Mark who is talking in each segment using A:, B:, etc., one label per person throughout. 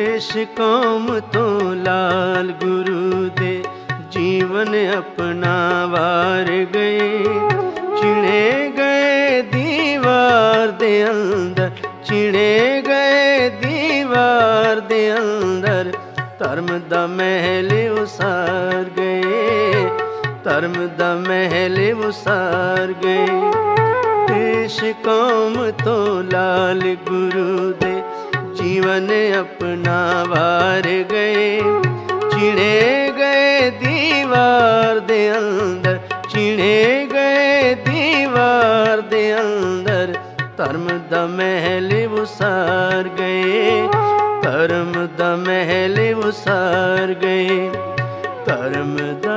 A: ਦੇਸ਼ ਕੌਮ ਤੋਂ ਲਾਲ ਗੁਰੂ ਦੇ ਜੀਵਨ ਆਪਣਾ ਵਾਰ ਗਏ। ਚਿਣੇ ਗਏ ਦੀਵਾਰ ਦੇ ਅੰਦਰ, ਚਿਣੇ ਗਏ ਦੀਵਾਰ ਦੇ ਅੰਦਰ, ਧਰਮ ਦਾ ਮਹਿਲ ਉਸਾਰ ਗਏ, ਧਰਮ ਦਾ ਮਹਿਲ ਉਸਾਰ ਗਏ। ਦੇਸ਼ ਕੌਮ ਤੋਂ ਲਾਲ ਗੁਰੂ ਦੇ ਜੀਵਨ ਆਪਣਾ ਵਾਰ ਗਏ। ਚਿਣੇ ਗਏ ਦੀਵਾਰ ਦੇ ਅੰਦਰ, ਚਿਣੇ ਗਏ ਦੀਵਾਰ ਦੇ ਅੰਦਰ, ਧਰਮ ਦਾ ਮਹਿਲ ਉਸਾਰ ਗਏ, ਧਰਮ ਦਾ ਮਹਿਲ ਉਸਾਰ ਗਏ, ਧਰਮ ਦਾ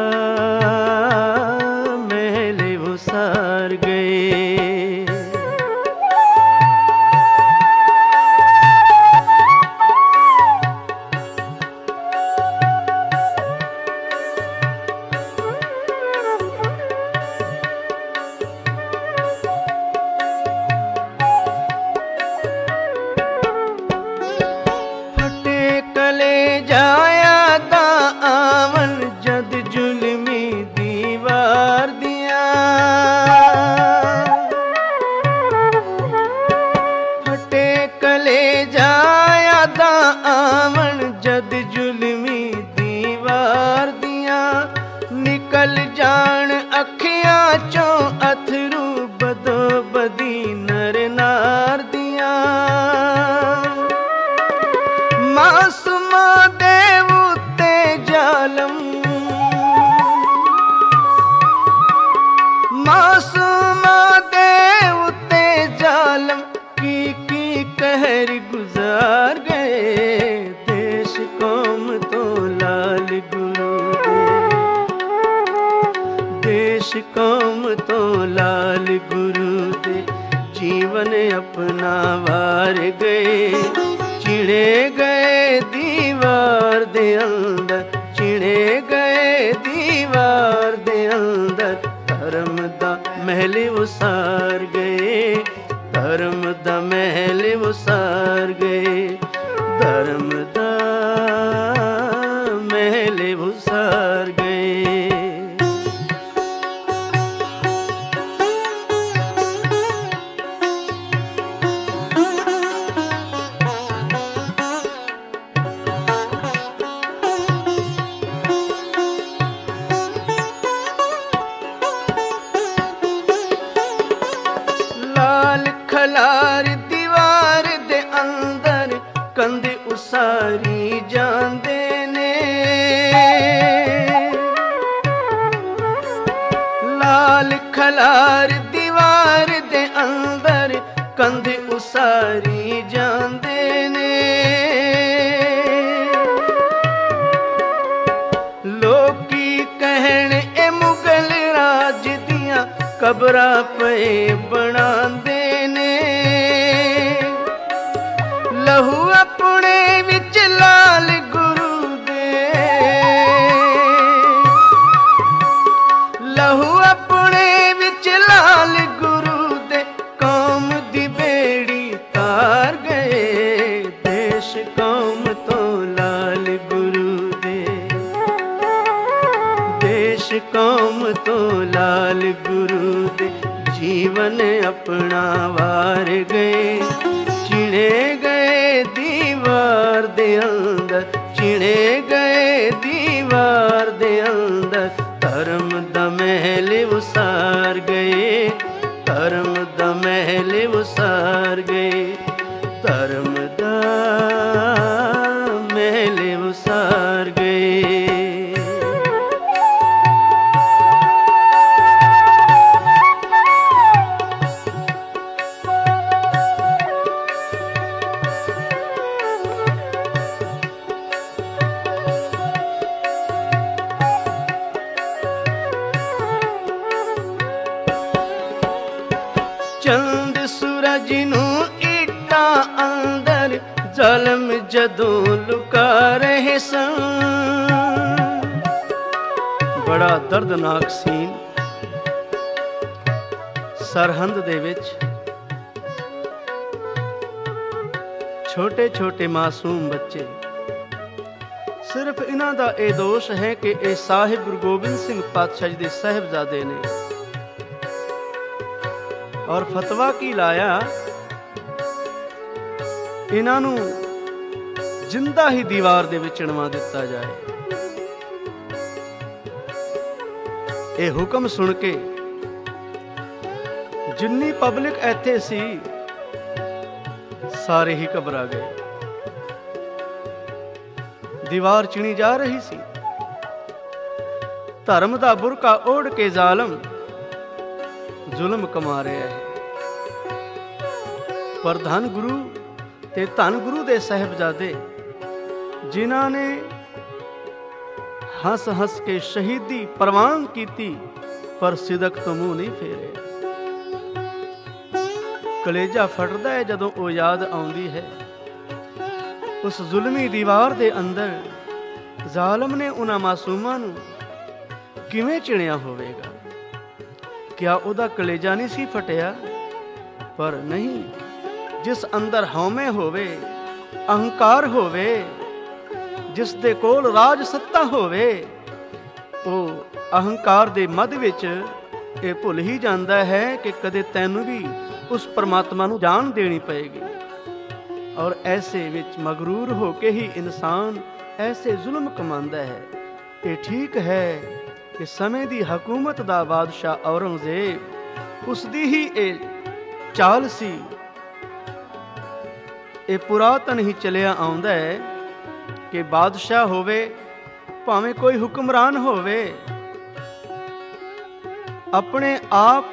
A: ਮਹਿਲ ਉਸਾਰ ਗਏ। ਕਲੇ ਜਾਇਆ ਤਾਂ ਆਵਣ ਜਦ ਜ਼ੁਲਮੀ ਦੀਵਾਰ ਦੀਆਂ, ਫਟੇ ਕਲੇ ਜਾਇਆ ਤਾਂ ਆਵਣ ਜਦ ਜ਼ੁਲਮੀ ਦੀਵਾਰ ਦੀਆਂ, ਨਿਕਲ ਜਾਣ ਅੱਖੀਆਂ ਚੋਂ ਅਥਰੂ ਬਦੋ ਬਦੀ ਨਰ ਨਾਰ ਦੀਆਂ। ਮਾਸੂਮਾਂ ਦੇ ਉੱਤੇ ਜ਼ਾਲਮ, ਮਾਸੂਮਾਂ ਦੇ ਉੱਤੇ ਜ਼ਾਲਮ, ਕੀ ਕਹਿਰ ਗੁਜ਼ਾਰ ਗਏ। ਦੇਸ਼ ਕੌਮ ਤੋਂ ਲਾਲ ਗੁਰੂ ਦੇ, ਦੇਸ਼ ਕੌਮ ਤੋਂ ਲਾਲ ਗੁਰੂ ਦੇ ਜੀਵਨ ਆਪਣਾ ਵਾਰ ਗਏ। ਚਿਣੇ ਗਏ ਦੀਵਾਰ ਦੇ ਅੰਦਰ, ਚਿਣੇ ਗਏ ਦੀਵਾਰ ਦੇ ਅੰਦਰ, ਧਰਮ ਦਾ ਮਹਿਲ ਉਸਾਰ ਗਏ, ਧਰਮ ਦਾ ਮਹਿਲ ਉਸਾਰ ਗਏ, ਧਰਮ ਦਾ ਮਹਿਲ ਉਸਾਰ ਗਏ। ਖਲਾਰ ਦੀਵਾਰ ਦੇ ਅੰਦਰ ਕੰਧ ਉਸਾਰੀ ਜਾਂਦੇ ਨੇ, ਲਾਲ ਖਲਾਰ ਦੀਵਾਰ ਦੇ ਅੰਦਰ ਕੰਧ ਉਸਾਰੀ ਜਾਂਦੇ ਨੇ। ਲੋਕੀ ਕਹਿਣ ਇਹ ਮੁਗਲ ਰਾਜ ਦੀਆਂ ਕਬਰਾਂ ਪਏ ਬਣਾਉਂਦੇ ਨੇ। ਲਹੂ ਆਪਣੇ ਵਿੱਚ ਲਾਲ ਗੁਰੂ ਦੇ, ਲਹੂ ਆਪਣੇ ਵਿੱਚ ਲਾਲ ਗੁਰੂ ਦੇ, ਕੌਮ ਦੀ ਬੇੜੀ ਤਾਰ ਗਏ। ਦੇਸ਼ ਕੌਮ ਤੋਂ ਲਾਲ ਗੁਰੂ ਦੇ, ਦੇਸ਼ ਕੌਮ ਤੋਂ ਲਾਲ ਗੁਰੂ ਦੇ ਜੀਵਨ ਆਪਣਾ ਵਾਰ ਗਏ। ਚਿਣੇ ਗਏ ਦੀਵਾਰ ਦੇ ਅੰਦਰ, ਚਿਣੇ ਗਏ ਦੀਵਾਰ ਦੇ ਅੰਦਰ, ਧਰਮ ਦਾ ਮਹਿਲ ਉਸਾਰ ਗਏ, ਧਰਮ ਦਾ ਮਹਿਲ ਉਸਾਰ ਗਏ, ਧਰਮ ਦਾ ਮਹਿਲ ਉਸਾਰ ਗਏ। ਚੰਦ ਸੂਰਜ ਨੂੰ ਇੱਟਾਂ ਅੰਦਰ ਜ਼ਾਲਮ ਜਦੋਂ ਲੁਕਾ ਰਹੇ ਸਨ। ਬੜਾ ਦਰਦਨਾਕ ਸੀਨ। ਸਰਹੰਦ ਦੇ ਵਿੱਚ ਛੋਟੇ ਛੋਟੇ ਮਾਸੂਮ ਬੱਚੇ ਸਿਰਫ ਇਹਨਾਂ ਦਾ ਇਹ ਦੋਸ਼ ਹੈ ਕਿ ਇਹ ਸਾਹਿਬ ਗੁਰੂ ਗੋਬਿੰਦ ਸਿੰਘ ਪਾਤਸ਼ਾਹ ਜੀ ਦੇ ਸਾਹਿਬਜ਼ਾਦੇ ਨੇ। ਔਰ ਫਤਵਾ ਕੀ ਲਾਇਆ, ਇਹਨਾਂ ਨੂੰ ਜਿੰਦਾ ਹੀ ਦੀਵਾਰ ਦੇ ਵਿੱਚ ਚਿਣਵਾ ਦਿੱਤਾ ਜਾਏ। ਇਹ ਹੁਕਮ ਸੁਣ ਕੇ ਜਿੰਨੀ ਪਬਲਿਕ ਇੱਥੇ ਸੀ ਸਾਰੇ ਹੀ ਘਬਰਾ ਗਏ। ਦੀਵਾਰ ਚਿਣੀ ਜਾ ਰਹੀ ਸੀ। ਧਰਮ ਦਾ ਬੁਰਕਾ ਓੜ ਕੇ ਜ਼ਾਲਮ ਜ਼ੁਲਮ ਕਮਾ ਰਿਹਾ ਹੈ। ਪਰ ਧੰਨ ਗੁਰੂ ਤੇ ਧੰਨ ਗੁਰੂ ਦੇ ਸਾਹਿਬਜ਼ਾਦੇ ਜਿਨ੍ਹਾਂ ਨੇ ਹੱਸ ਹੱਸ ਕੇ ਸ਼ਹੀਦੀ ਪ੍ਰਵਾਨ ਕੀਤੀ, ਪਰ ਸਿਦਕ ਤੋਂ ਮੂੰਹ ਨਹੀਂ ਫੇਰੇ। ਕਲੇਜਾ ਫਟਦਾ ਹੈ ਜਦੋਂ ਉਹ ਯਾਦ ਆਉਂਦੀ ਹੈ ਉਸ ਜ਼ੁਲਮੀ ਦੀਵਾਰ ਦੇ ਅੰਦਰ ਜ਼ਾਲਮ ਨੇ ਉਹਨਾਂ ਮਾਸੂਮਾਂ ਨੂੰ ਕਿਵੇਂ ਚਿਣਿਆ ਹੋਵੇਗਾ। ਕਿਆ ਉਹਦਾ ਕਲੇਜਾ ਨਹੀਂ ਸੀ ਫਟਿਆ? ਪਰ ਨਹੀਂ, ਜਿਸ ਅੰਦਰ ਹਉਮੈ ਹੋਵੇ, ਅਹੰਕਾਰ ਹੋਵੇ, ਜਿਸ ਦੇ ਕੋਲ ਰਾਜ ਸੱਤਾ ਹੋਵੇ, ਉਹ ਅਹੰਕਾਰ ਦੇ ਮੱਧ ਵਿੱਚ ਇਹ ਭੁੱਲ ਹੀ ਜਾਂਦਾ ਹੈ ਕਿ ਕਦੇ ਤੈਨੂੰ ਵੀ ਉਸ ਪਰਮਾਤਮਾ ਨੂੰ ਜਾਣ ਦੇਣੀ ਪਏਗੀ। ਔਰ ਐਸੇ ਵਿੱਚ ਮਗਰੂਰ ਹੋ ਕੇ ਹੀ ਇਨਸਾਨ ਐਸੇ ਜ਼ੁਲਮ ਕਮਾਉਂਦਾ ਹੈ। ਇਹ ਠੀਕ ਹੈ ਕਿ ਸਮੇਂ ਦੀ ਹਕੂਮਤ ਦਾ ਬਾਦਸ਼ਾਹ ਔਰੰਗਜ਼ੇਬ, ਉਸ ਦੀ ਹੀ ਇਹ ਚਾਲ ਸੀ। ਇਹ ਪੁਰਾਤਨ ਹੀ ਚਲਿਆ ਆਉਂਦਾ ਹੈ ਕਿ ਬਾਦਸ਼ਾਹ ਹੋਵੇ, ਭਾਵੇਂ ਕੋਈ ਹੁਕਮਰਾਨ ਹੋਵੇ, ਆਪਣੇ ਆਪ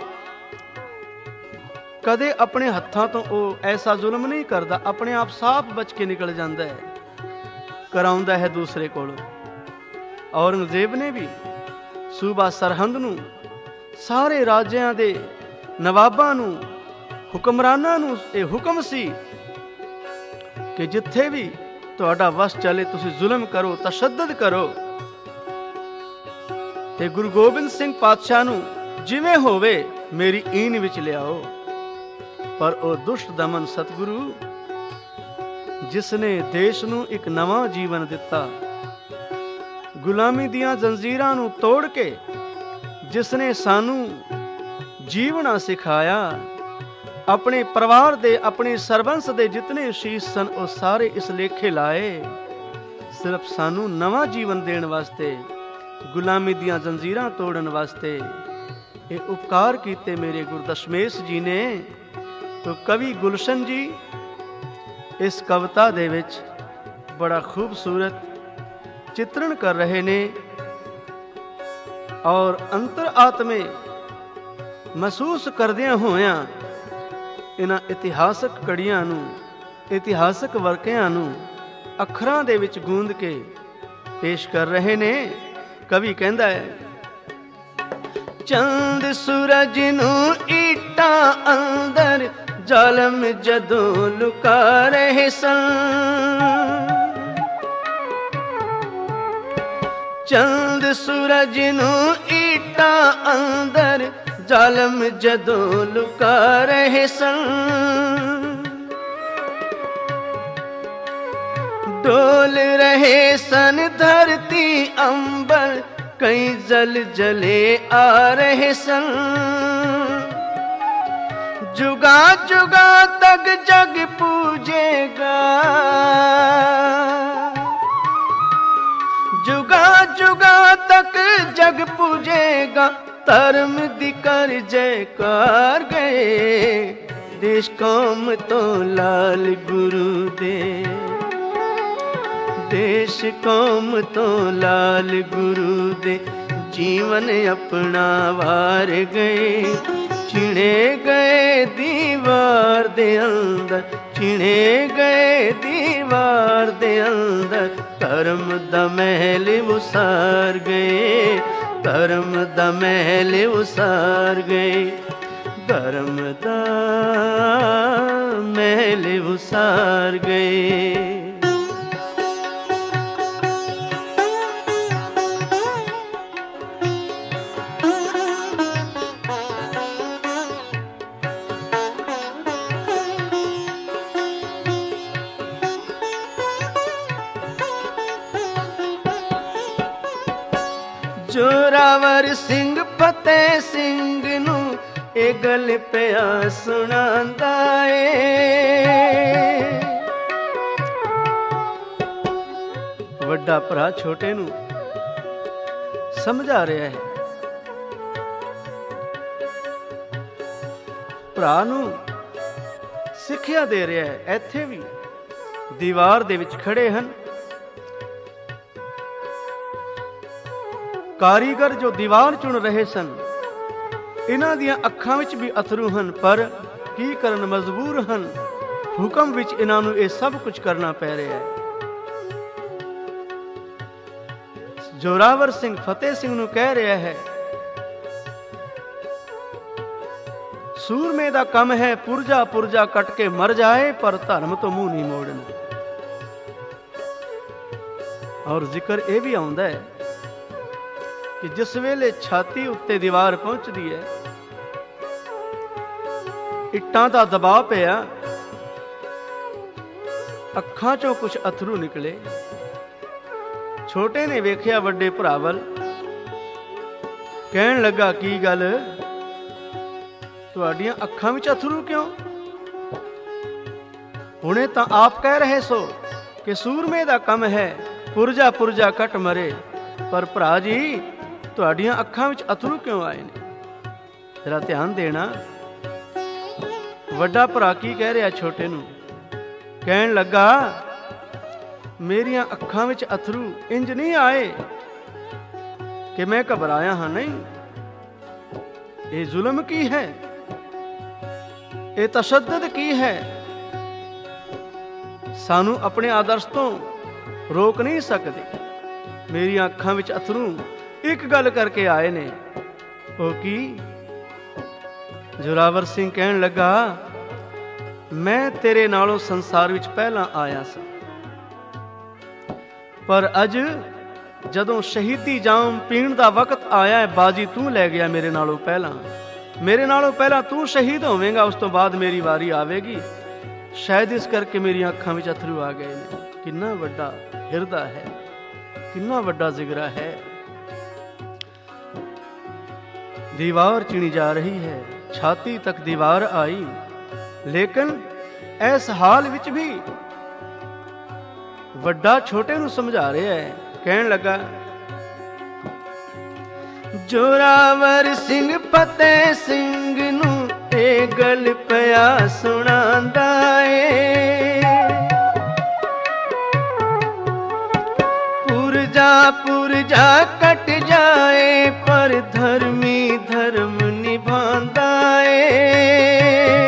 A: ਕਦੇ ਆਪਣੇ ਹੱਥਾਂ ਤੋਂ ਉਹ ਐਸਾ ਜ਼ੁਲਮ ਨਹੀਂ ਕਰਦਾ। ਆਪਣੇ ਆਪ ਸਾਫ਼ ਬਚ ਕੇ ਨਿਕਲ ਜਾਂਦਾ ਹੈ, ਕਰਾਉਂਦਾ ਹੈ ਦੂਸਰੇ ਕੋਲੋਂ। ਔਰੰਗਜ਼ੇਬ ਨੇ ਵੀ ਸੂਬਾ ਸਰਹੰਦ ਨੂੰ, ਸਾਰੇ ਰਾਜਿਆਂ ਦੇ ਨਵਾਬਾਂ ਨੂੰ, ਹੁਕਮਰਾਨਾਂ ਨੂੰ ਇਹ ਹੁਕਮ ਸੀ ਕਿ ਜਿੱਥੇ ਵੀ ਤੁਹਾਡਾ ਵਸ ਚਲੇ ਤੁਸੀਂ ਜ਼ੁਲਮ ਕਰੋ, ਤਸ਼ੱਦਦ ਕਰੋ। ਤੇ ਗੁਰੂ ਗੋਬਿੰਦ ਸਿੰਘ ਪਾਤਸ਼ਾਹ ਨੂੰ ਜਿਵੇਂ ਹੋਵੇ ਮੇਰੀ ਈਨ ਵਿੱਚ ਲਿਆਓ। ਪਰ ਉਹ ਦੁਸ਼ਟ ਦਮਨ ਸਤਿਗੁਰੂ, ਜਿਸ ਨੇ ਦੇਸ਼ ਨੂੰ ਇੱਕ ਨਵਾਂ ਜੀਵਨ ਦਿੱਤਾ, ਗੁਲਾਮੀ ਦੀਆਂ ਜ਼ੰਜੀਰਾਂ ਨੂੰ ਤੋੜ ਕੇ ਜਿਸ ਨੇ ਸਾਨੂੰ ਜੀਵਣਾ ਸਿਖਾਇਆ, ਆਪਣੇ ਪਰਿਵਾਰ ਦੇ, ਆਪਣੇ ਸਰਬੰਸ ਦੇ ਜਿਤਨੇ ਸ਼ੀਸ਼ ਸਨ ਉਹ ਸਾਰੇ ਇਸ ਲੇਖੇ ਲਾਏ ਸਿਰਫ ਸਾਨੂੰ ਨਵਾਂ ਜੀਵਨ ਦੇਣ ਵਾਸਤੇ, ਗੁਲਾਮੀ ਦੀਆਂ ਜ਼ੰਜੀਰਾਂ ਤੋੜਨ ਵਾਸਤੇ। ਇਹ ਉਪਕਾਰ ਕੀਤੇ ਮੇਰੇ ਗੁਰੂ ਦਸ਼ਮੇਸ਼ ਜੀ ਨੇ। ਤੋ ਕਵੀ ਗੁਲਸ਼ਨ ਜੀ ਇਸ ਕਵਿਤਾ ਦੇ ਵਿੱਚ ਬੜਾ ਖੂਬਸੂਰਤ ਚਿਤਰਣ ਕਰ ਰਹੇ ਨੇ ਔਰ ਅੰਤਰ ਆਤਮੇ ਮਹਿਸੂਸ ਕਰਦਿਆਂ ਹੋਇਆਂ ਇਹਨਾਂ ਇਤਿਹਾਸਕ ਕੜੀਆਂ ਨੂੰ, ਇਤਿਹਾਸਕ ਵਰਕਿਆਂ ਨੂੰ ਅੱਖਰਾਂ ਦੇ ਵਿੱਚ ਗੂੰਦ ਕੇ ਪੇਸ਼ ਕਰ ਰਹੇ ਨੇ। ਕਵੀ ਕਹਿੰਦਾ ਹੈ, ਚੰਦ ਸੂਰਜ ਨੂੰ ਇੱਟਾਂ ਅੰਦਰ ਜ਼ਾਲਮ ਜਦੋਂ ਲੁਕਾ ਰਹੇ ਸਨ, ਚੰਦ ਸੂਰਜ ਨੂੰ ਇੱਟਾਂ ਅੰਦਰ ਜ਼ਾਲਮ ਜਦੋਂ ਲੁਕਾ ਰਹੇ ਸਨ, ਡੋਲ ਰਹੇ ਸਨ ਧਰਤੀ ਅੰਬਰ, ਕਈ ਜਲੇ ਆ ਰਹੇ ਸਨ, जुगा जुगा तक जग पूजेगा, जुगा जुगा तक जग पूजेगा, धर्म दी कर जयकार गए देश कौम तो लाल गुरु दे, देश कौम तो लाल गुरु दे, जीवन अपना वार गए, चिणे गए दीवार दे अंदर, चिणे गए दीवार दे अंदर, धर्म दा महल उसार गए, धर्म दा महल उसार गए, धर्म दा महल उसार गए। ਜੋਰਾਵਰ ਸਿੰਘ ਫਤਿਹ ਸਿੰਘ ਨੂੰ ਇਹ ਗੱਲ ਪਿਆ ਸੁਣਾਉਂਦਾ ਏ। ਵੱਡਾ ਭਰਾ ਛੋਟੇ ਨੂੰ ਸਮਝਾ ਰਿਹਾ ਹੈ, ਭਰਾ ਨੂੰ ਸਿੱਖਿਆ ਦੇ ਰਿਹਾ ਹੈ। ਇੱਥੇ ਵੀ ਦੀਵਾਰ ਦੇ ਵਿੱਚ ਖੜੇ ਹਨ ਕਾਰੀਗਰ ਜੋ ਦੀਵਾਰ ਚੁਣ ਰਹੇ ਸਨ। ਇਹਨਾਂ ਦੀਆਂ ਅੱਖਾਂ ਵਿੱਚ ਵੀ ਅਥਰੂ ਹਨ, ਪਰ ਕੀ ਕਰਨ, ਮਜਬੂਰ ਹਨ। ਹੁਕਮ ਵਿੱਚ ਇਹਨਾਂ ਨੂੰ ਇਹ ਸਭ ਕੁਝ ਕਰਨਾ ਪੈ ਰਿਹਾ ਹੈ। ਜੋਰਾਵਰ ਸਿੰਘ ਫਤਿਹ ਸਿੰਘ ਨੂੰ ਕਹਿ ਰਿਹਾ ਹੈ, ਸੂਰਮੇ ਦਾ ਕੰਮ ਹੈ ਪੁਰਜਾ ਪੁਰਜਾ ਕੱਟ ਕੇ ਮਰ ਜਾਏ, ਪਰ ਧਰਮ ਤੋਂ ਮੂੰਹ ਨਹੀਂ ਮੋੜਨਾ। ਔਰ ਜ਼ਿਕਰ ਇਹ ਵੀ ਆਉਂਦਾ ਹੈ ਕਿ ਜਿਸ ਵੇਲੇ ਛਾਤੀ ਉੱਤੇ ਦੀਵਾਰ ਪਹੁੰਚਦੀ ਹੈ, ਇੱਟਾਂ ਦਾ ਦਬਾਅ ਪਿਆ, ਅੱਖਾਂ ਚੋਂ ਕੁਝ ਅਥਰੂ ਨਿਕਲੇ। ਛੋਟੇ ਨੇ ਵੇਖਿਆ ਵੱਡੇ ਭਰਾ ਵੱਲ, ਕਹਿਣ ਲੱਗਾ, ਕੀ ਗੱਲ, ਤੁਹਾਡੀਆਂ ਅੱਖਾਂ ਵਿੱਚ ਅਥਰੂ ਕਿਉਂ? ਹੁਣੇ ਤਾਂ ਆਪ ਕਹਿ ਰਹੇ ਸੋ ਕਿ ਸੂਰਮੇ ਦਾ ਕੰਮ ਹੈ ਪੁਰਜਾ ਪੁਰਜਾ ਕੱਟ ਮਰੇ, ਪਰ ਭਰਾ ਜੀ ਤੁਹਾਡੀਆਂ ਅੱਖਾਂ ਵਿੱਚ ਅਥਰੂ ਕਿਉਂ ਆਏ ਨੇ? ਜਰਾ ਧਿਆਨ ਦੇਣਾ। ਵੱਡਾ ਭਰਾ ਕੀ ਕਹਿ ਰਿਹਾ ਛੋਟੇ ਨੂੰ? ਕਹਿਣ ਲੱਗਾ, ਮੇਰੀਆਂ ਅੱਖਾਂ ਵਿੱਚ ਅਥਰੂ ਇੰਜ ਨਹੀਂ ਆਏ ਕਿ ਮੈਂ ਘਬਰਾਇਆ ਹਾਂ, ਨਹੀਂ। ਇਹ ਜ਼ੁਲਮ ਕੀ ਹੈ, ਇਹ ਤਸ਼ੱਦਦ ਕੀ ਹੈ? ਸਾਨੂੰ ਆਪਣੇ ਆਦਰਸ਼ ਤੋਂ ਰੋਕ ਨਹੀਂ ਸਕਦੇ। ਮੇਰੀਆਂ ਅੱਖਾਂ ਵਿੱਚ ਅਥਰੂ ਇੱਕ ਗੱਲ ਕਰਕੇ ਆਏ ਨੇ। ਉਹ ਕੀ? ਜੋਰਾਵਰ ਸਿੰਘ ਕਹਿਣ ਲੱਗਾ, ਮੈਂ ਤੇਰੇ ਨਾਲੋਂ ਸੰਸਾਰ ਵਿੱਚ ਪਹਿਲਾਂ ਆਇਆ ਸਾਂ, ਪਰ ਅੱਜ ਜਦੋਂ ਸ਼ਹੀਦੀ ਜਾਮ ਪੀਣ ਦਾ ਵਕਤ ਆਇਆ ਹੈ, ਬਾਜੀ ਤੂੰ ਲੈ ਗਿਆ ਮੇਰੇ ਨਾਲੋਂ ਪਹਿਲਾਂ। ਮੇਰੇ ਨਾਲੋਂ ਪਹਿਲਾਂ ਤੂੰ ਸ਼ਹੀਦ ਹੋਵੇਂਗਾ, ਉਸ ਤੋਂ ਬਾਅਦ ਮੇਰੀ ਵਾਰੀ ਆਵੇਗੀ। ਸ਼ਾਇਦ ਇਸ ਕਰਕੇ ਮੇਰੀਆਂ ਅੱਖਾਂ ਵਿੱਚ ਅਥਰੂ ਆ ਗਏ ਨੇ। ਕਿੰਨਾ ਵੱਡਾ ਹਿਰਦਾ ਹੈ, ਕਿੰਨਾ ਵੱਡਾ ਜਿਗਰਾ ਹੈ। ਦੀਵਾਰ ਚਿਣੀ ਜਾ ਰਹੀ ਹੈ, ਛਾਤੀ ਤੱਕ ਦੀਵਾਰ ਆਈ, ਲੇਕਿਨ ਇਸ ਹਾਲ ਵਿੱਚ ਵੀ ਵੱਡਾ ਛੋਟੇ ਨੂੰ ਸਮਝਾ ਰਿਹਾ ਹੈ। ਕਹਿਣ ਲੱਗਾ, ਜੋਰਾਵਰ ਸਿੰਘ ਫਤਿਹ ਸਿੰਘ ਨੂੰ ਇਹ ਗੱਲ ਪਿਆ ਸੁਣਾਉਂਦਾ ਏ। ਪੁਰਜਾ ਪੁਰਜਾ ਕੱਟ ਜਾਏ, ਪਰ ਧਰਮੀ ਧਰਮ ਨਿਭਾਉਂਦਾ ਏ।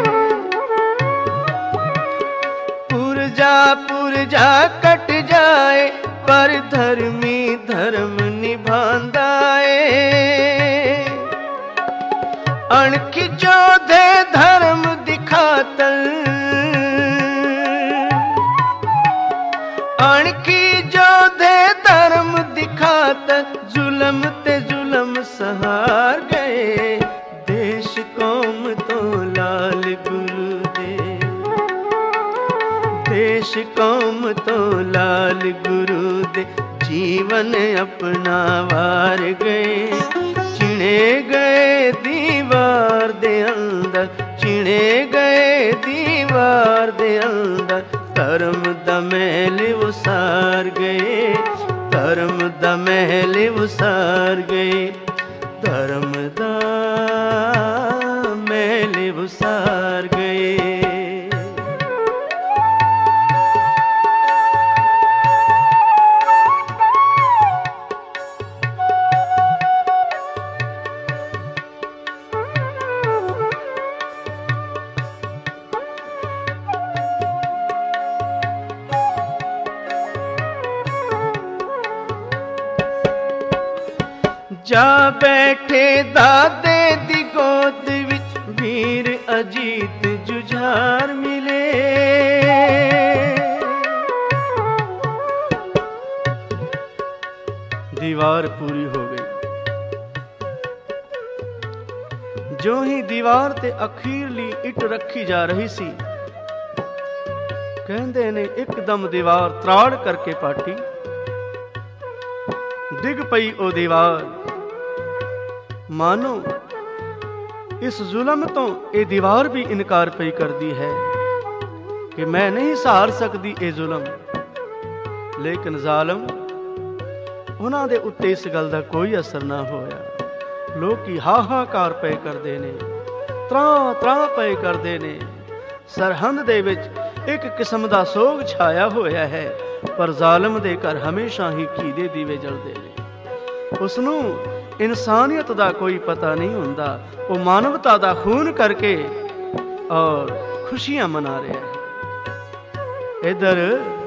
A: ਪੁਰਜਾ ਪੁਰਜਾ ਕੱਟ ਜਾਏ, ਪਰ ਧਰਮੀ ਧਰਮ ਨਿਭਾਉਂਦਾ ਏ। ਅਣਖੀ ਜੋਧੇ ਧਰਮ ਦਿਖਾਤਲ, ਅਣਖੀ ਜੋਧੇ ਧਰਮ ਦਿਖਾਤਲ, ਜ਼ੁਲਮ ਤੇ ਜ਼ੁਲਮ ਸਹਾਰ ਗਏ। ਦੇਸ਼ ਕੌਮ ਤੋਂ ਲਾਲ ਗੁਰੂ ਦੇ, ਦੇਸ਼ ਕੌਮ ਤੋਂ ਲਾਲ ਗੁਰੂ ਦੇ, ਜੀਵਨ ਆਪਣਾ ਵਾਰ ਗਏ। ਚਿਣੇ ਗਏ ਦੀਵਾਰ ਦੇ ਅੰਦਰ, ਚਿਣੇ ਗਏ ਦੀਵਾਰ ਦੇ ਅੰਦਰ, ਧਰਮ ਦਾ ਮਹਿਲ ਉਸਾਰ ਗਏ, ਧਰਮ ਦਾ ਮਹਿਲ ਉਸਾਰ ਗਏ, ਧਰਮ ਦਾ ਮਹਿਲ ਉਸਾਰ ਗਏ। ਜਾ ਬੈਠੇ ਦਾਦੇ ਦੀ ਗੋਦ ਵਿੱਚ, ਵੀਰ ਅਜੀਤ ਜੁਝਾਰ ਮਿਲੇ। ਦੀਵਾਰ ਪੂਰੀ ਹੋ ਗਈ। ਜੋ ਹੀ ਦੀਵਾਰ ਤੇ ਅਖੀਰਲੀ ਇੱਟ ਰੱਖੀ ਜਾ ਰਹੀ ਸੀ, ਕਹਿੰਦੇ ਨੇ ਇੱਕਦਮ ਦੀਵਾਰ ਤਰਾੜ ਕਰਕੇ ਪਾਟੀ। ਡਿੱਗ ਪਈ ਉਹ ਦੀਵਾਰ। ਮਾਨੋ ਇਸ ਜ਼ੁਲਮ ਤੋਂ ਇਹ ਦੀਵਾਰ ਵੀ ਇਨਕਾਰ ਪਈ ਕਰਦੀ ਹੈ ਕਿ ਮੈਂ ਨਹੀਂ ਸਹਾਰ ਸਕਦੀ ਇਹ ਜ਼ੁਲਮ। ਲੇਕਿਨ ਜ਼ਾਲਮ ਉਹਨਾਂ ਦੇ ਉੱਤੇ ਇਸ ਗੱਲ ਦਾ ਕੋਈ ਅਸਰ ਨਾ ਹੋਇਆ। ਲੋਕੀ ਹਾਹਾਕਾਰ ਪਏ ਕਰਦੇ ਨੇ, ਤਰਾਂ ਤਰਾਂ ਪਏ ਕਰਦੇ ਨੇ। ਸਰਹੰਦ ਦੇ ਵਿੱਚ ਇੱਕ ਕਿਸਮ ਦਾ ਸੋਗ ਛਾਇਆ ਹੋਇਆ ਹੈ, ਪਰ ਜ਼ਾਲਮ ਦੇ ਘਰ ਹਮੇਸ਼ਾ ਹੀ ਘੀ ਦੇ ਦੀਵੇ ਜਲਦੇ ਨੇ। ਉਸ ਨੂੰ ਇਨਸਾਨੀਅਤ ਦਾ ਕੋਈ ਪਤਾ ਨਹੀਂ ਹੁੰਦਾ। ਉਹ ਮਾਨਵਤਾ ਦਾ ਖੂਨ ਕਰਕੇ ਔਰ ਖੁਸ਼ੀਆਂ ਮਨਾ ਰਿਹਾ ਹੈ। ਇਧਰ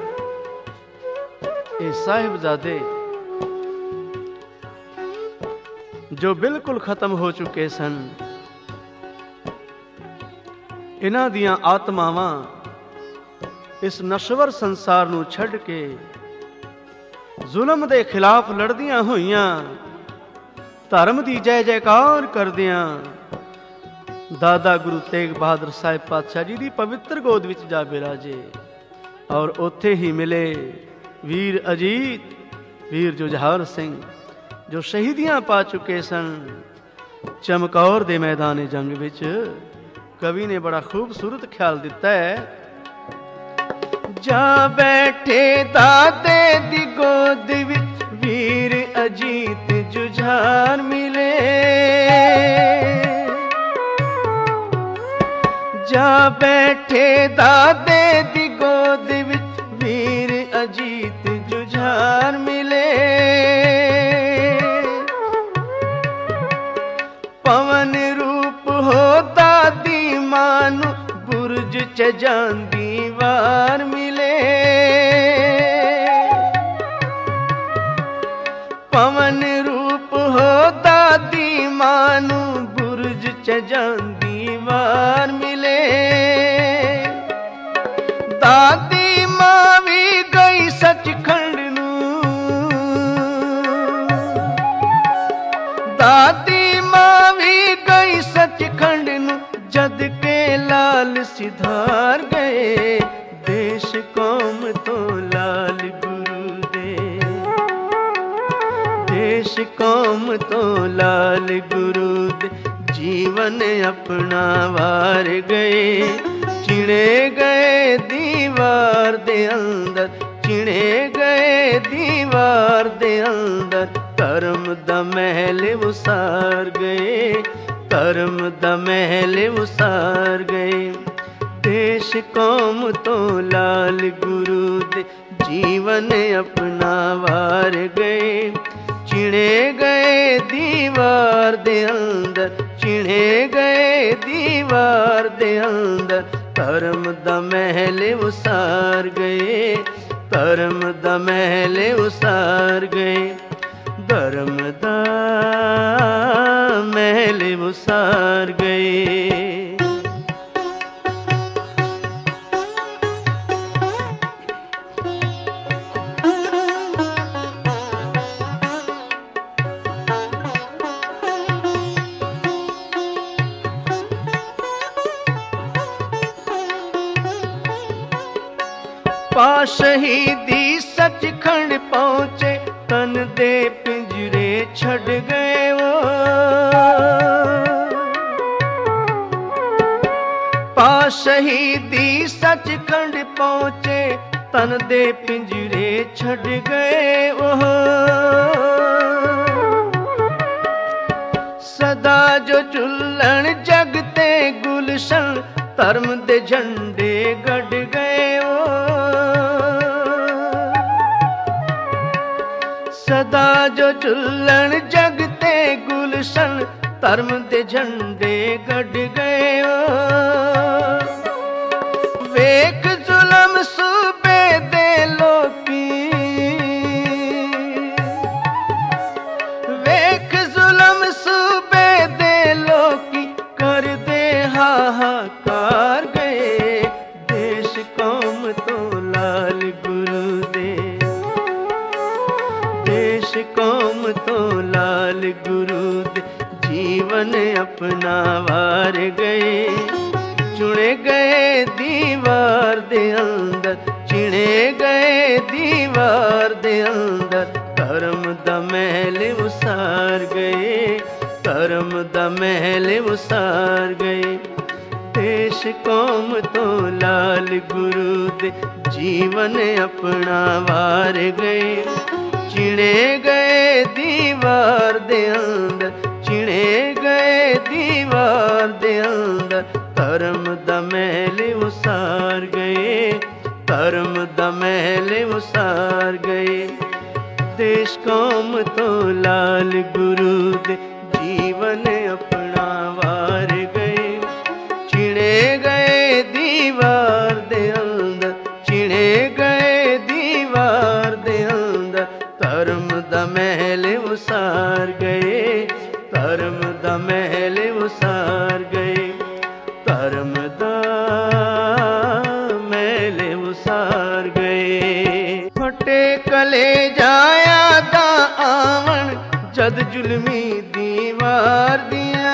A: ਇਹ ਸਾਹਿਬਜ਼ਾਦੇ ਜੋ ਬਿਲਕੁਲ ਖਤਮ ਹੋ ਚੁੱਕੇ ਸਨ, ਇਹਨਾਂ ਦੀਆਂ ਆਤਮਾਵਾਂ ਇਸ ਨਸ਼ਵਰ ਸੰਸਾਰ ਨੂੰ ਛੱਡ ਕੇ ਜ਼ੁਲਮ ਦੇ ਖਿਲਾਫ ਲੜਦੀਆਂ ਹੋਈਆਂ, ਧਰਮ ਦੀ ਜੈ ਜੈਕਾਰ ਕਰਦਿਆਂ ਦਾਦਾ ਗੁਰੂ ਤੇਗ ਬਹਾਦਰ ਸਾਹਿਬ ਪਾਤਸ਼ਾਹ ਜੀ ਦੀ ਪਵਿੱਤਰ ਗੋਦ ਵਿੱਚ ਜਾ ਬਿਰਾਜੇ। ਔਰ ਉੱਥੇ ਹੀ ਮਿਲੇ ਵੀਰ ਅਜੀਤ, ਵੀਰ ਜੁਝਾਰ ਸਿੰਘ, ਜੋ ਸ਼ਹੀਦੀਆਂ ਪਾ ਚੁੱਕੇ ਸਨ ਚਮਕੌਰ ਦੇ ਮੈਦਾਨ ਜੰਗ ਵਿੱਚ। ਕਵੀ ਨੇ ਬੜਾ ਖੂਬਸੂਰਤ ਖਿਆਲ ਦਿੱਤਾ ਹੈ। ਜਾ ਬੈਠੇ ਦਾਦੇ ਦੀ ਗੋਦ ਵਿੱਚ ਵੀਰ ਅਜੀਤ ਜੁਝਾਰ ਮਿਲੇ। ਜਾ ਬੈਠੇ ਦਾਦੇ ਦੀ ਗੋਦ ਵਿੱਚ ਵੀਰ ਅਜੀਤ ਜੁਝਾਰ ਮਿਲੇ। ਪਵਨ ਰੂਪ ਹੋ ਦਾਦੀ ਮਾਂ ਨੂੰ ਬੁਰਜ ਚ ਜਾਂਦੀ ਵਾਰ ਮਿਲੇ। ਪਵਨ ਰੂਪ ਹੋ ਦਾਦੀ ਮਾਂ ਨੂੰ ਬੁਰਜ ਚ ਜਾਂਦੀ ਵਾਰ ਮਿਲੇ। ਦਾਦੀ ਮਾਂ ਵੀ ਗਈ ਸੱਚਖੰਡ ਨੂੰ। ਦਾਦੀ ਮਾਂ ਵੀ ਗਈ ਸੱਚਖੰਡ ਨੂੰ, ਜਦ ਕੇ ਲਾਲ ਸਿਧਾਰ ਗਏ। ਦੇਸ਼ ਕੌਮ ਤੋਂ ਲਾਲ ਗੁਰੂ ਦੇ, ਦੇਸ਼ ਕੌਮ ਤੋਂ ਲਾਲ ਗੁਰੂ ਦੇ ਜੀਵਨ ਆਪਣਾ ਵਾਰ ਗਏ। ਚਿਣੇ ਗਏ ਦੀਵਾਰ ਦੇ ਅੰਦਰ, ਚਿਣੇ ਗਏ ਦੀਵਾਰ ਦੇ ਅੰਦਰ। ਧਰਮ ਦਾ ਮਹਿਲ ਉਸਾਰ ਗਏ, ਧਰਮ ਦਾ ਮਹਿਲ ਉਸਾਰ ਗਏ। ਦੇਸ਼ ਕੌਮ ਤੋਂ ਲਾਲ ਗੁਰੂ ਦੇ ਜੀਵਨ ਆਪਣਾ ਵਾਰ ਗਏ। ਚਿਣੇ ਗਏ ਦੀਵਾਰ ਦੇ ਅੰਦਰ, ਚਿਣੇ ਗਏ ਦੀਵਾਰ ਦੇ ਅੰਦਰ। ਧਰਮ ਦਾ ਮਹਿਲ ਉਸਾਰ ਗਏ, ਧਰਮ ਦਾ ਮਹਿਲ ਉਸਾਰ ਗਏ। ਧਰਮ ਦਾ ਮਹਿਲ ਉਸਾਰ ਗਏ। ਪਾ ਸ਼ਹੀਦੀ ਸੱਚਖੰਡ ਪਹੁੰਚੇ, ਤਨ ਦੇ ਪਿੰਜਰੇ ਛੱਡ ਗਏ ਉਹ। ਪਾ ਸ਼ਹੀਦੀ ਸੱਚਖੰਡ ਪਹੁੰਚੇ, ਤਨ ਦੇ ਪਿੰਜਰੇ ਛੱਡ ਗਏ ਉਹ। ਸਦਾ ਜੋ ਝੁੱਲਣ ਜਗ ਤੇ ਗੁਲਸ਼ਨ, ਧਰਮ ਦੇ ਝੰਡੇ ਗੱਡ ਗਏ ਉਹ। ਸਦਾ ਜੋ ਝੁੱਲਣ ਜਗ ਤੇ ਗੁਲਸ਼ਨ, ਧਰਮ ਦੇ ਝੰਡੇ ਗੱਡ ਗਏ ਉਹ। ਵੇਖ ਜ਼ੁਲਮ ਸੂਬੇ ਦੇ ਲੋਕੀ, ਵੇਖ ਜ਼ੁਲਮ ਸੂਬੇ ਦੇ ਲੋਕੀ, ਕਰਦੇ ਹਾਹਾਕਾਰ ਗਏ। ਦੇਸ਼ ਕੌਮ ਤੋਂ ਲਾਲ ਗੁਰੂ ਦੇ, ਦੇਸ਼ ਕੌਮ ਤੋਂ ਲਾਲ ਗੁਰੂ ਦੇ ਜੀਵਨ ਆਪਣਾ ਵਾਰ ਗਏ। ਚੁਣੇ ਗਏ ਦੀਵਾਰ ਦੇ ਅੰਦਰ, ਚਿਣੇ ਗਏ ਦੀਵਾਰ ਦੇ ਅੰਦਰ। ਧਰਮ ਦਾ ਮਹਿਲ उसार गए, धर्म दा महल उसार गए। देश कौम तो लाल गुरु दे जीवन अपना वार गए। चिणे गए दीवार दे अंदर, चिणे गए दीवार दे अंदर, धर्म दा महल उसार गए, धर्म दा महल उसार गए। देश कौम तो लाल गुरु दे जीवन अपना वार गए। चिणे गए दीवार दे अंदर, चिणे गए दीवार दे अंदर, धर्म दा महल उसार गए, धर्म दा महल उसार गए, धर्म दा महल उसार गए। फटे कले जाया दा आवन, जद जुल्मी दीवार दिया।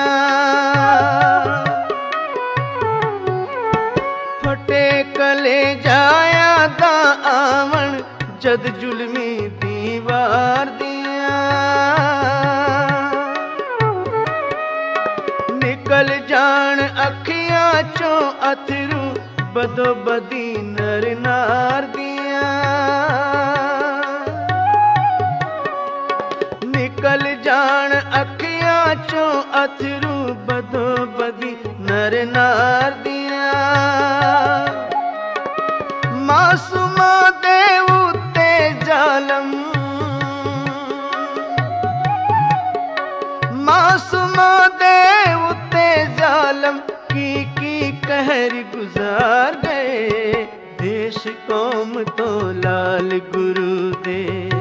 A: फटे कले जाया दा आवन, जद जुल्मी दीवार दिया। निकल जान अखियां चों अथरू, बदो बदी नर नार दिया। निकल जान अखियां चों अथरू, बदो बदी नर नार दिया। मासूमा दे उत्ते जालम, मासूमा दे उत्ते जालम, की कहर गुजार गए। देश कौम तो लाल गुरु दे,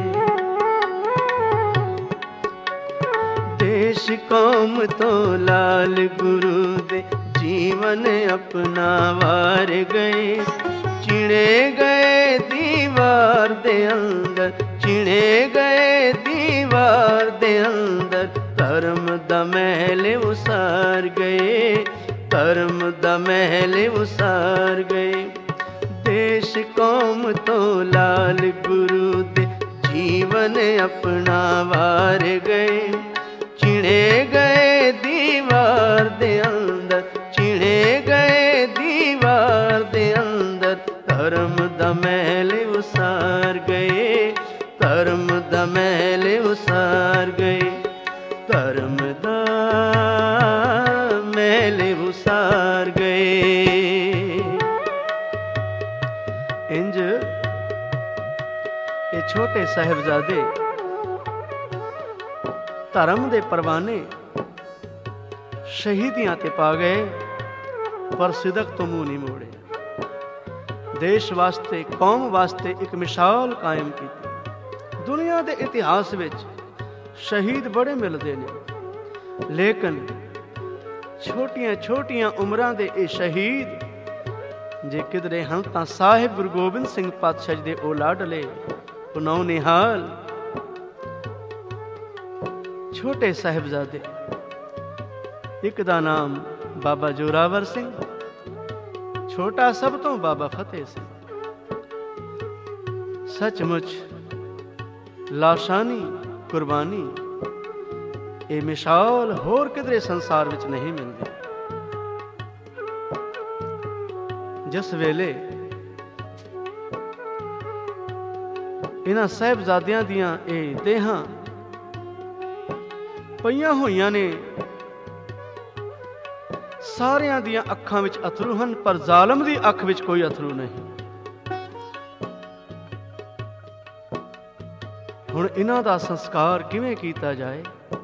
A: देश कौम तो लाल गुरु दे जीवन अपना वार गए। चिणे गए दीवार दे अंदर, चिणे गए दीवार दे अंदर, धर्म दा महल उसार गए, धर्म दा महल उसार गए। देश कौम तो लाल गुरु दे जीवन अपना वार गए। चिणे गए दीवार दे अंदर, चिणे गए दीवार दे अंदर, धर्म दा महल उसार गए, धर्म दा महल उसार गए, धर्म दा महल उसार गए। इंज ये छोटे साहिबजादे धर्म दे परवाने शहीदियां ते पा गए, पर सिदक तो मुंह नहीं मोड़े। देश वास्ते कौम वास्ते एक मिसाल कायम की। दुनिया के इतिहास विच शहीद बड़े मिलते हैं, लेकिन छोटियां छोटियां उम्रां दे ये शहीद जे किधरे हैं तां साहिब गुरु गोबिंद सिंह पातशाह जी दे ओ लाडले नौ निहाल छोटे साहिबजादे। एक दा नाम बाबा जोरावर सिंह, छोटा सब तो बाबा फतेह सिंह। सचमुच लाशानी कुर्बानी ये मिसाल होर किधरे संसार विच नहीं मिलती। जिस वेले इन्हां साहिबजादियां दियां ये देहां पईयां होईयां ने, सारियां दियां अखां विच अथरू हन, पर जालम दी अख विच कोई अथरू नहीं। हुण इन्हां दा संस्कार किवें कीता जाए?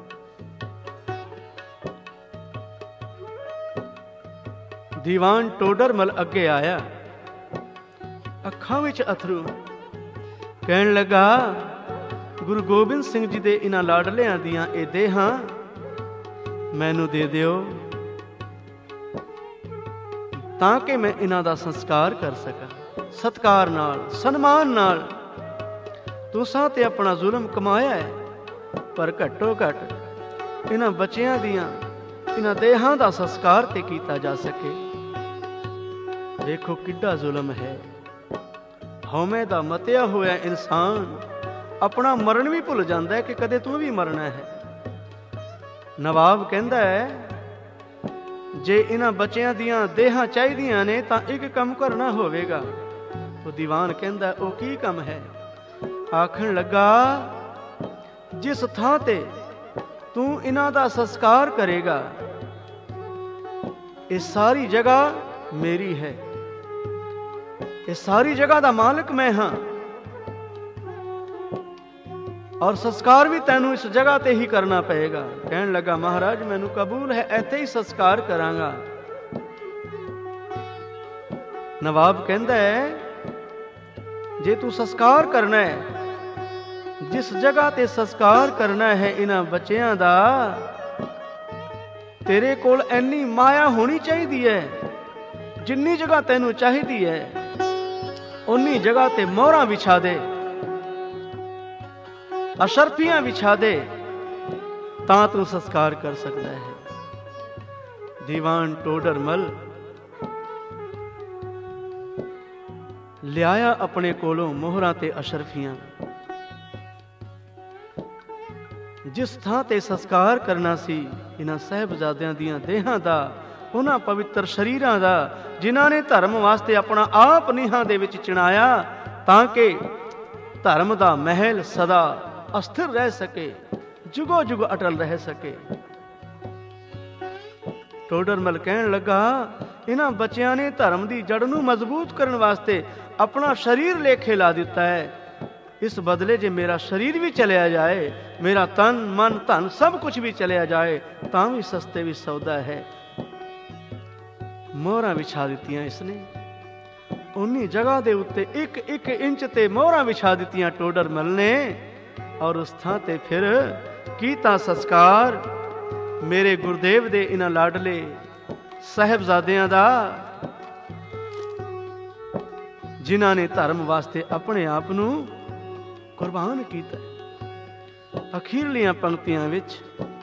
A: दीवान टोडरमल अगे आया, अखां विच अथरू, कहन लगा गुरु गोबिंद सिंह जी दे इन्हां लाडलियां दियां ए देहां मैनू दे दिओ, तां कि मैं इन्हां दा संस्कार कर सकां सत्कार नाल सन्मान नाल। तुसां ते अपना जुल्म कमाया है, पर घट्टो घट इन्हां बच्चियां दियां इन्हां देहां दा संस्कार ते कीता जा सके। देखो किड्डा जुल्म है। हौमे दा मतिया होया इंसान ਆਪਣਾ ਮਰਨ ਵੀ ਭੁੱਲ ਜਾਂਦਾ ਹੈ ਕਿ ਕਦੇ ਤੂੰ ਵੀ ਮਰਨਾ ਹੈ। ਨਵਾਬ ਕਹਿੰਦਾ ਹੈ, ਜੇ ਇਹਨਾਂ ਬੱਚਿਆਂ ਦੀਆਂ ਦੇਹਾਂ ਚਾਹੀਦੀਆਂ ਨੇ ਤਾਂ ਇੱਕ ਕੰਮ ਕਰਨਾ ਹੋਵੇਗਾ। ਉਹ ਦੀਵਾਨ ਕਹਿੰਦਾ, ਉਹ ਕੀ ਕੰਮ ਹੈ? ਆਖਣ ਲੱਗਾ, ਜਿਸ ਥਾਂ ਤੇ ਤੂੰ ਇਹਨਾਂ ਦਾ ਸੰਸਕਾਰ ਕਰੇਗਾ, ਇਹ ਸਾਰੀ ਜਗ੍ਹਾ ਮੇਰੀ ਹੈ, ਇਹ ਸਾਰੀ ਜਗ੍ਹਾ ਦਾ ਮਾਲਕ ਮੈਂ ਹਾਂ, ਔਰ ਸੰਸਕਾਰ ਵੀ ਤੈਨੂੰ ਇਸ ਜਗ੍ਹਾ ਤੇ ਹੀ ਕਰਨਾ ਪਏਗਾ। ਕਹਿਣ ਲੱਗਾ, ਮਹਾਰਾਜ ਮੈਨੂੰ ਕਬੂਲ ਹੈ, ਇੱਥੇ ਹੀ ਸੰਸਕਾਰ ਕਰਾਂਗਾ। ਨਵਾਬ ਕਹਿੰਦਾ ਹੈ, ਜੇ ਤੂੰ ਸੰਸਕਾਰ ਕਰਨਾ ਹੈ, ਜਿਸ ਜਗ੍ਹਾ ਤੇ ਸੰਸਕਾਰ ਕਰਨਾ ਹੈ ਇਹਨਾਂ ਬੱਚਿਆਂ ਦਾ, ਤੇਰੇ ਕੋਲ ਇੰਨੀ ਮਾਇਆ ਹੋਣੀ ਚਾਹੀਦੀ ਹੈ, ਜਿੰਨੀ ਜਗ੍ਹਾ ਤੈਨੂੰ ਚਾਹੀਦੀ ਹੈ ਉਨੀ ਜਗ੍ਹਾ ਤੇ ਮੋਹਰਾਂ ਵਿਛਾ ਦੇ, ਅਸ਼ਰਫੀਆਂ ਵਿਛਾ ਦੇ, ਤਾਂ ਤੂੰ ਸੰਸਕਾਰ ਕਰ ਸਕਦਾ ਹੈ। ਦੀਵਾਨ ਟੋਡਰ ਮੱਲ ਲਿਆਇਆ ਆਪਣੇ ਕੋਲੋਂ ਮੋਹਰਾਂ ਤੇ ਅਸ਼ਰਫੀਆਂ। ਜਿਸ ਥਾਂ ਤੇ ਸੰਸਕਾਰ ਕਰਨਾ ਸੀ ਇਹਨਾਂ ਸਾਹਿਬਜ਼ਾਦਿਆਂ ਦੀਆਂ ਦੇਹਾਂ ਦਾ, ਉਹਨਾਂ ਪਵਿੱਤਰ ਸ਼ਰੀਰਾਂ ਦਾ, ਜਿਨ੍ਹਾਂ ਨੇ ਧਰਮ ਵਾਸਤੇ ਆਪਣਾ ਆਪ ਨੀਹਾਂ ਦੇ ਵਿੱਚ ਚਿਣਾਇਆ, ਤਾਂ ਕਿ ਧਰਮ ਦਾ ਮਹਿਲ ਸਦਾ ਅਸਥਿਰ ਰਹਿ ਸਕੇ, ਜੁਗੋ ਜੁਗ ਅਟਲ ਰਹਿ ਸਕੇ। ਟੋਡਰ ਮੱਲ ਕਹਿਣ ਲੱਗਾ, ਇਹਨਾਂ ਬੱਚਿਆਂ ਨੇ ਧਰਮ ਦੀ ਜੜ ਨੂੰ ਮਜ਼ਬੂਤ ਕਰਨ ਵਾਸਤੇ ਆਪਣਾ ਸਰੀਰ ਲੇਖੇ ਲਾ ਦਿੱਤਾ ਹੈ। ਇਸ ਬਦਲੇ ਜੇ ਮੇਰਾ ਸਰੀਰ ਵੀ ਚਲਿਆ ਜਾਏ, ਮੇਰਾ ਤਨ ਮਨ ਧਨ ਸਭ ਕੁਝ ਵੀ ਚਲਿਆ ਜਾਏ, ਤਾਂ ਵੀ ਸਸਤੇ ਵਿੱਚ ਸੌਦਾ ਹੈ। ਮੋਹਰਾਂ ਵਿਛਾ ਦਿੱਤੀਆਂ ਇਸਨੇ, ਉਨੀ ਜਗ੍ਹਾ ਦੇ ਉੱਤੇ 1-1 ਇੰਚ ਤੇ ਮੋਹਰਾਂ ਵਿਛਾ ਦਿੱਤੀਆਂ ਟੋਡਰ ਮੱਲ ਨੇ, ਔਰ ਉਸ ਥਾਂ ਤੇ ਫਿਰ ਕੀਤਾ ਸੰਸਕਾਰ ਮੇਰੇ ਗੁਰਦੇਵ ਦੇ ਇਹਨਾਂ ਲਾਡਲੇ ਸਾਹਿਬਜ਼ਾਦਿਆਂ ਦਾ, ਜਿਨ੍ਹਾਂ ਨੇ ਧਰਮ ਵਾਸਤੇ ਆਪਣੇ ਆਪ ਨੂੰ ਕੁਰਬਾਨ ਕੀਤਾ। ਅਖੀਰਲੀਆਂ ਪੰਕਤੀਆਂ ਵਿੱਚ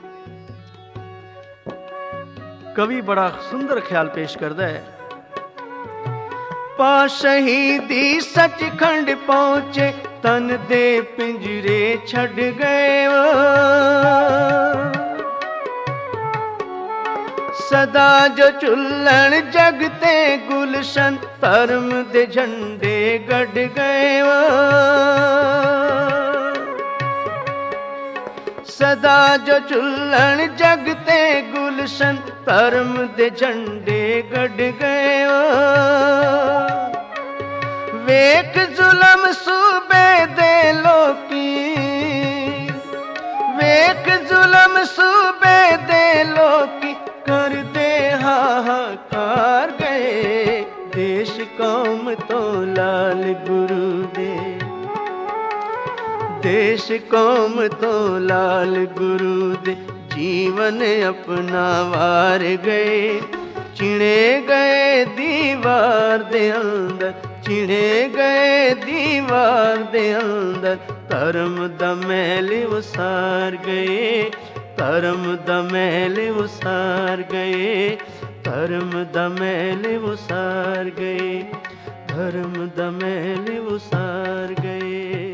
A: ਕਵੀ ਬੜਾ ਸੁੰਦਰ ਖਿਆਲ ਪੇਸ਼ ਕਰਦਾ ਹੈ। ਪਾ ਸ਼ਹੀਦੀ ਸੱਚਖੰਡ ਪਹੁੰਚੇ, ਤਨ ਦੇ ਪਿੰਜਰੇ ਛੱਡ ਗਏ, ਸਦਾ ਜੋ ਝੁੱਲਣ ਜਗ ਤੇ ਗੁਲਸ਼ਨ, ਧਰਮ ਦੇ ਝੰਡੇ ਗੱਡ ਗਏ, ਸਦਾ ਜੋ ਝੁੱਲਣ ਜਗ ਤੇ ਗੁਲਸ਼ਨ, ਧਰਮ ਦੇ ਝੰਡੇ ਗੱਡ ਗਏ। ਵੇਖ ਜ਼ੁਲਮ ਸੂਬੇ ਦੇ ਲੋਕੀ, ਵੇਖ ਜ਼ੁਲਮ ਸੂਬੇ ਦੇ ਲੋਕੀ, ਕਰਦੇ ਹਾਹਾਕਾਰ ਗਏ, ਦੇਸ਼ ਕੌਮ ਤੋਂ ਲਾਲ ਗੁਰੂ ਦੇ, ਦੇਸ਼ ਕੌਮ ਤੋਂ ਲਾਲ ਗੁਰੂ ਦੇ, ਜੀਵਨ ਆਪਣਾ ਵਾਰ ਗਏ, ਚਿਣੇ ਗਏ ਦੀਵਾਰ ਦੇ ਅੰਦਰ, ਚਿਣੇ ਗਏ ਦੀਵਾਰ ਦੇ ਅੰਦਰ, ਧਰਮ ਦਾ ਮਹਿਲ ਉਸਾਰ ਗਏ, ਧਰਮ ਦਾ ਮਹਿਲ ਉਸਾਰ ਗਏ, ਧਰਮ ਦਾ ਮਹਿਲ ਉਸਾਰ ਗਏ, ਧਰਮ ਦਾ ਮਹਿਲ ਉਸਾਰ ਗਏ।